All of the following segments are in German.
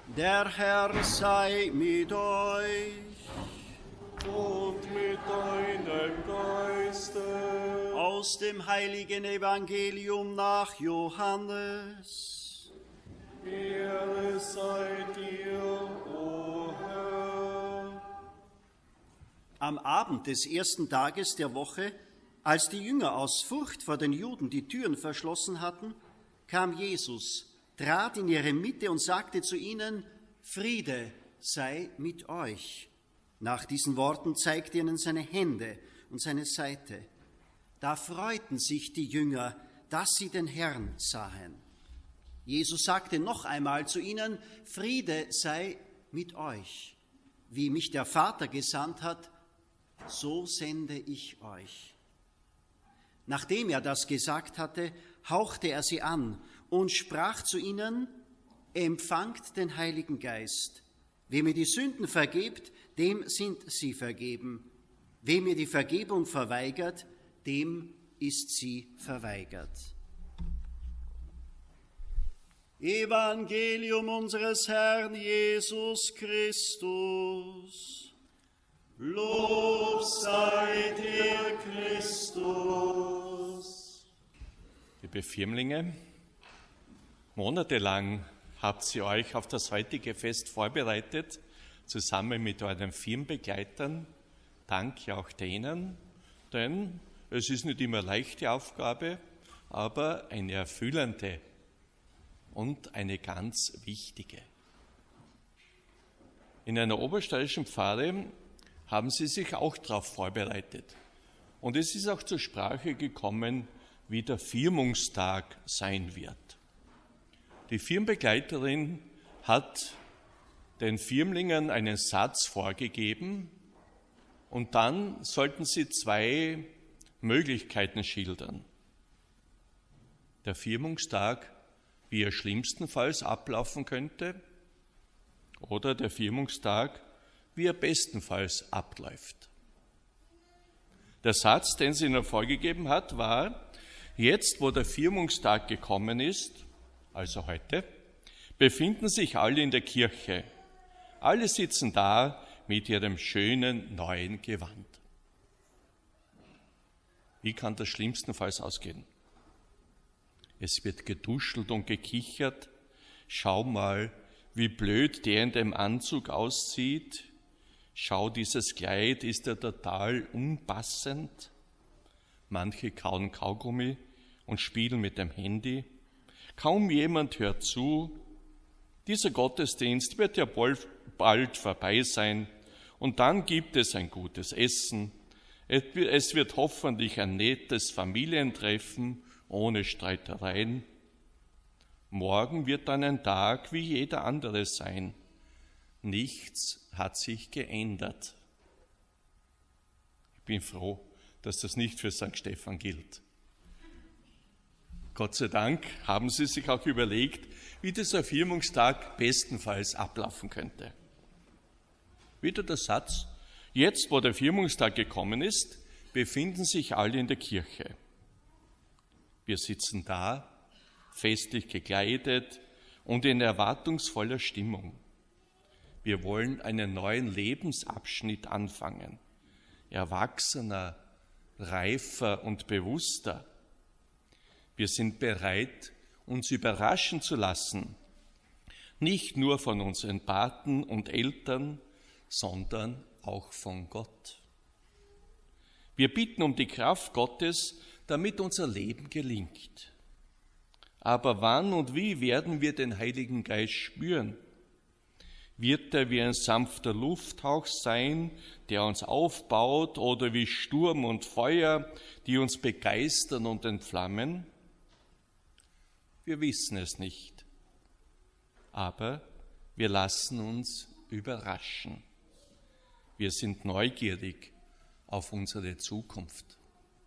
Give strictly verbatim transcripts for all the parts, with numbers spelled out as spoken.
Der Herr sei mit euch. Und mit deinem Geiste. Aus dem heiligen Evangelium nach Johannes. Ehre sei dir, o Herr. Am Abend des ersten Tages der Woche, als die Jünger aus Furcht vor den Juden die Türen verschlossen hatten, kam Jesus, trat in ihre Mitte und sagte zu ihnen: Friede sei mit euch. Nach diesen Worten zeigte er ihnen seine Hände und seine Seite. Da freuten sich die Jünger, dass sie den Herrn sahen. Jesus sagte noch einmal zu ihnen: Friede sei mit euch. Wie mich der Vater gesandt hat, so sende ich euch. Nachdem er das gesagt hatte, hauchte er sie an und sprach zu ihnen: Empfangt den Heiligen Geist. Wem ihr die Sünden vergebt, dem sind sie vergeben. Wem ihr die Vergebung verweigert, dem ist sie verweigert. Evangelium unseres Herrn Jesus Christus. Lob sei dir, Christus. Liebe Firmlinge, monatelang habt ihr euch auf das heutige Fest vorbereitet, zusammen mit euren Firmenbegleitern. Danke auch denen, denn es ist nicht immer eine leichte Aufgabe, aber eine erfüllende und eine ganz wichtige. In einer obersteirischen Pfarre haben sie sich auch darauf vorbereitet. Und es ist auch zur Sprache gekommen, wie der Firmungstag sein wird. Die Firmenbegleiterin hat den Firmlingen einen Satz vorgegeben und dann sollten sie zwei Möglichkeiten schildern. Der Firmungstag, wie er schlimmstenfalls ablaufen könnte, oder der Firmungstag, wie er bestenfalls abläuft. Der Satz, den sie ihnen vorgegeben hat, war: Jetzt, wo der Firmungstag gekommen ist, also heute, befinden sich alle in der Kirche. Alle sitzen da mit ihrem schönen neuen Gewand. Wie kann das schlimmstenfalls ausgehen? Es wird getuschelt und gekichert. Schau mal, wie blöd der in dem Anzug aussieht. Schau, dieses Kleid ist ja total unpassend. Manche kauen Kaugummi und spielen mit dem Handy. Kaum jemand hört zu. Dieser Gottesdienst wird ja bald vorbei sein und dann gibt es ein gutes Essen. Es wird hoffentlich ein nettes Familientreffen ohne Streitereien. Morgen wird dann ein Tag wie jeder andere sein. Nichts hat sich geändert. Ich bin froh, dass das nicht für Sankt Stephan gilt. Gott sei Dank haben sie sich auch überlegt, wie dieser Firmungstag bestenfalls ablaufen könnte. Wieder der Satz: Jetzt, wo der Firmungstag gekommen ist, befinden sich alle in der Kirche. Wir sitzen da, festlich gekleidet und in erwartungsvoller Stimmung. Wir wollen einen neuen Lebensabschnitt anfangen, erwachsener, reifer und bewusster. Wir sind bereit, uns überraschen zu lassen, nicht nur von unseren Paten und Eltern, sondern auch von Gott. Wir bitten um die Kraft Gottes, damit unser Leben gelingt. Aber wann und wie werden wir den Heiligen Geist spüren? Wird er wie ein sanfter Lufthauch sein, der uns aufbaut, oder wie Sturm und Feuer, die uns begeistern und entflammen? Wir wissen es nicht, aber wir lassen uns überraschen. Wir sind neugierig auf unsere Zukunft.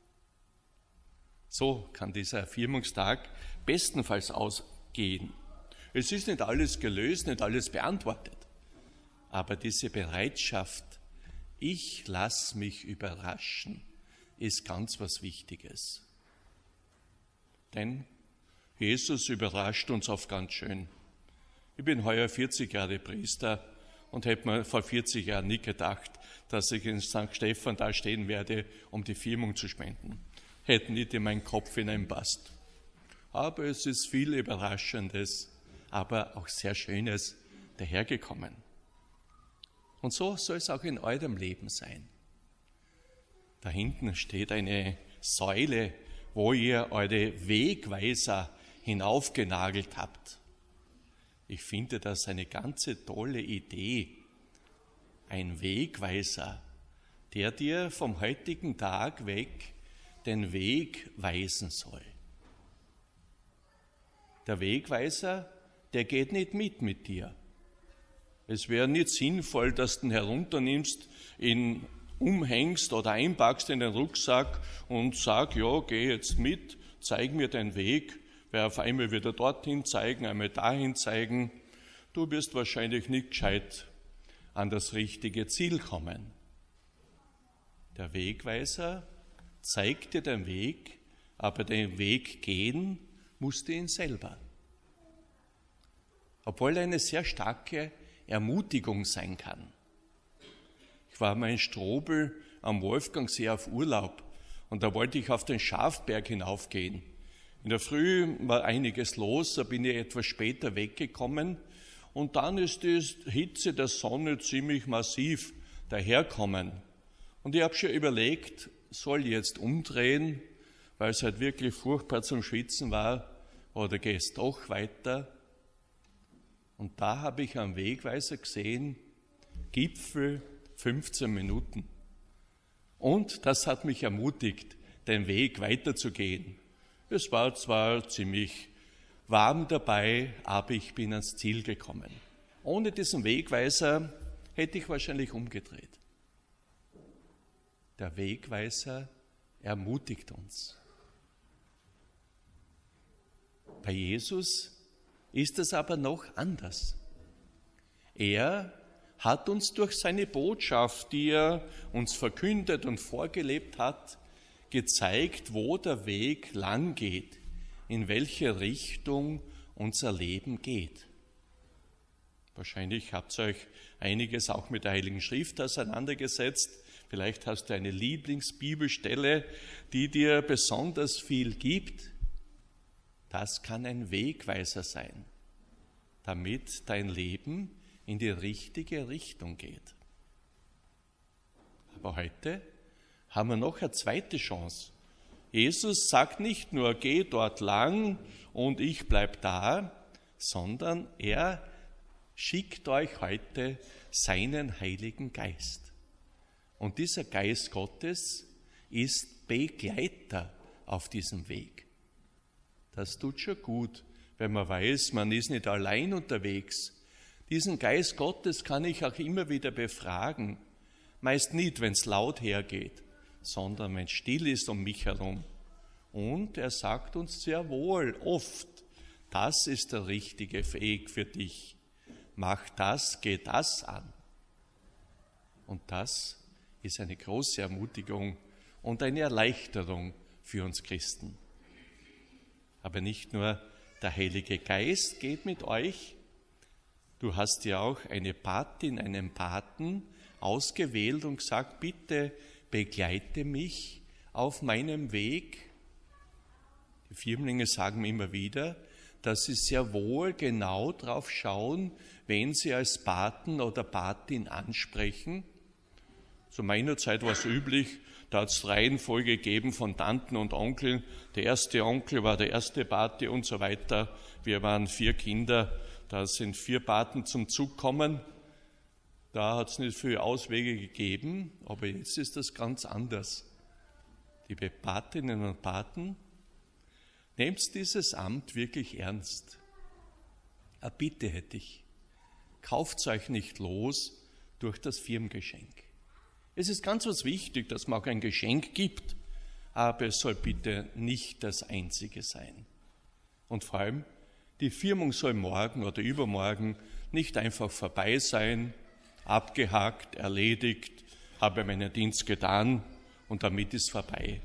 So kann dieser Firmungstag bestenfalls ausgehen. Es ist nicht alles gelöst, nicht alles beantwortet, aber diese Bereitschaft, ich lasse mich überraschen, ist ganz was Wichtiges. Denn Jesus überrascht uns oft ganz schön. Ich bin heuer vierzig Jahre Priester und hätte mir vor vierzig Jahren nie gedacht, dass ich in Sankt Stephan da stehen werde, um die Firmung zu spenden. Hätte nicht in meinen Kopf hineinpasst. Aber es ist viel Überraschendes, aber auch sehr Schönes dahergekommen. Und so soll es auch in eurem Leben sein. Da hinten steht eine Säule, wo ihr eure Wegweiser hinaufgenagelt habt. Ich finde das eine ganz tolle Idee. Ein Wegweiser, der dir vom heutigen Tag weg den Weg weisen soll. Der Wegweiser, der geht nicht mit mit dir. Es wäre nicht sinnvoll, dass du ihn herunternimmst, ihn umhängst oder einpackst in den Rucksack und sag, ja, geh jetzt mit, zeig mir den Weg, werde auf einmal wieder dorthin zeigen, einmal dahin zeigen. Du wirst wahrscheinlich nicht gescheit an das richtige Ziel kommen. Der Wegweiser zeigt dir den Weg, aber den Weg gehen musst du ihn selber. Obwohl er eine sehr starke Ermutigung sein kann. Ich war mal in Strobel am Wolfgangsee auf Urlaub und da wollte ich auf den Schafberg hinaufgehen. In der Früh war einiges los, da bin ich etwas später weggekommen und dann ist die Hitze der Sonne ziemlich massiv daherkommen. Und ich habe schon überlegt, soll ich jetzt umdrehen, weil es halt wirklich furchtbar zum Schwitzen war, oder gehe es doch weiter? Und da habe ich am Wegweiser gesehen, Gipfel fünfzehn Minuten. Und das hat mich ermutigt, den Weg weiterzugehen. Es war zwar ziemlich warm dabei, aber ich bin ans Ziel gekommen. Ohne diesen Wegweiser hätte ich wahrscheinlich umgedreht. Der Wegweiser ermutigt uns. Bei Jesus ist es aber noch anders. Er hat uns durch seine Botschaft, die er uns verkündet und vorgelebt hat, gezeigt, wo der Weg lang geht, in welche Richtung unser Leben geht. Wahrscheinlich habt ihr euch einiges auch mit der Heiligen Schrift auseinandergesetzt. Vielleicht hast du eine Lieblingsbibelstelle, die dir besonders viel gibt. Das kann ein Wegweiser sein, damit dein Leben in die richtige Richtung geht. Aber heute haben wir noch eine zweite Chance. Jesus sagt nicht nur, geh dort lang und ich bleib da, sondern er schickt euch heute seinen Heiligen Geist. Und dieser Geist Gottes ist Begleiter auf diesem Weg. Das tut schon gut, wenn man weiß, man ist nicht allein unterwegs. Diesen Geist Gottes kann ich auch immer wieder befragen. Meist nicht, wenn es laut hergeht, sondern wenn es still ist um mich herum. Und er sagt uns sehr wohl oft, das ist der richtige Weg für dich. Mach das, geh das an. Und das ist eine große Ermutigung und eine Erleichterung für uns Christen. Aber nicht nur der Heilige Geist geht mit euch, du hast ja auch eine Patin, einen Paten ausgewählt und gesagt, bitte begleite mich auf meinem Weg. Die Firmlinge sagen mir immer wieder, dass sie sehr wohl genau drauf schauen, wen sie als Paten oder Patin ansprechen. Zu meiner Zeit war es üblich, da hat es Reihenfolge gegeben von Tanten und Onkeln. Der erste Onkel war der erste Pate und so weiter. Wir waren vier Kinder, da sind vier Paten zum Zug gekommen. Da hat es nicht viele Auswege gegeben, aber jetzt ist das ganz anders. Liebe Patinnen und Paten, nehmt dieses Amt wirklich ernst. Eine Bitte hätte ich, kauft euch nicht los durch das Firmengeschenk. Es ist ganz was wichtig, dass man auch ein Geschenk gibt, aber es soll bitte nicht das einzige sein. Und vor allem, die Firmung soll morgen oder übermorgen nicht einfach vorbei sein, abgehakt, erledigt, habe meinen Dienst getan und damit ist vorbei.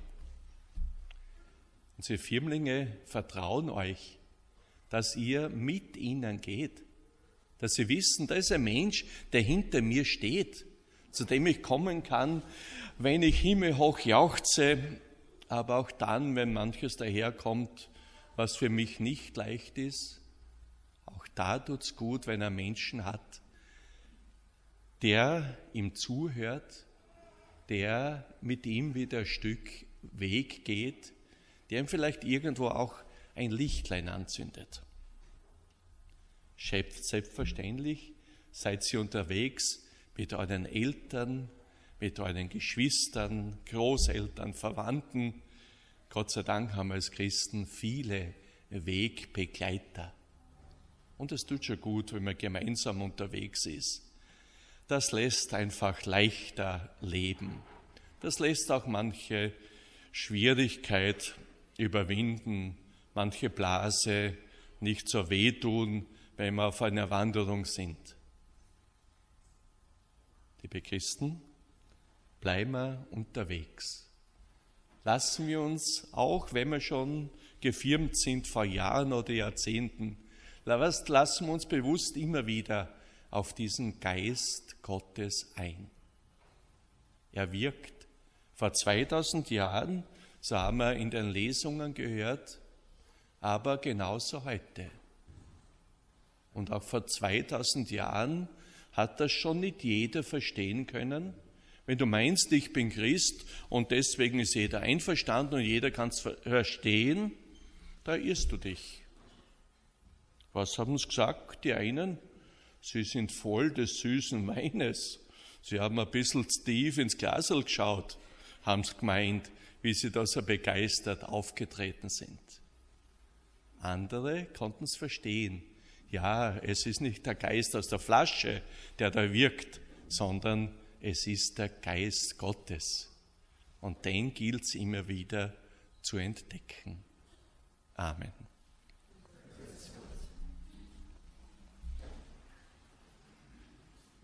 Unsere Firmlinge vertrauen euch, dass ihr mit ihnen geht. Dass sie wissen, da ist ein Mensch, der hinter mir steht, zu dem ich kommen kann, wenn ich himmelhoch jauchze, aber auch dann, wenn manches daherkommt, was für mich nicht leicht ist. Auch da tut's gut, wenn er Menschen hat, der ihm zuhört, der mit ihm wieder ein Stück Weg geht, der ihm vielleicht irgendwo auch ein Lichtlein anzündet. Selbstverständlich seid ihr unterwegs mit euren Eltern, mit euren Geschwistern, Großeltern, Verwandten. Gott sei Dank haben wir als Christen viele Wegbegleiter. Und es tut schon gut, wenn man gemeinsam unterwegs ist. Das lässt einfach leichter leben. Das lässt auch manche Schwierigkeit überwinden, manche Blase nicht so wehtun, wenn wir auf einer Wanderung sind. Liebe Christen, bleiben wir unterwegs. Lassen wir uns, auch wenn wir schon gefirmt sind vor Jahren oder Jahrzehnten, lassen wir uns bewusst immer wieder auf diesen Geist Gottes ein. Er wirkt. Vor zweitausend Jahren, so haben wir in den Lesungen gehört, aber genauso heute. Und auch vor zweitausend Jahren hat das schon nicht jeder verstehen können. Wenn du meinst, ich bin Christ und deswegen ist jeder einverstanden und jeder kann es verstehen, da irrst du dich. Was haben sie gesagt, die einen? Sie sind voll des süßen Weines. Sie haben ein bisschen zu tief ins Glasl geschaut, haben sie gemeint, wie sie da so begeistert aufgetreten sind. Andere konnten es verstehen. Ja, es ist nicht der Geist aus der Flasche, der da wirkt, sondern es ist der Geist Gottes. Und den gilt es immer wieder zu entdecken. Amen.